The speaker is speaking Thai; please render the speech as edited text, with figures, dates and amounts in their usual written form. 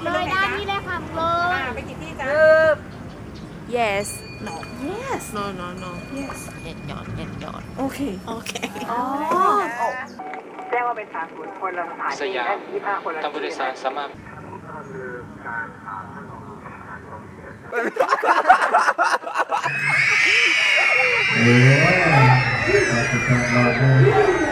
เลยด้านนี้เลยค่ะเลยไปกี่ที่จ้า yes no yes no no no yes เอ็นยอดเอ็นยอดโอเคโอเคอ๋อแจ้งว่าเป็นสามศูนย์คนละสถานีสยาม 25 คนละทางผู้โดยสารสามารถโอ้ย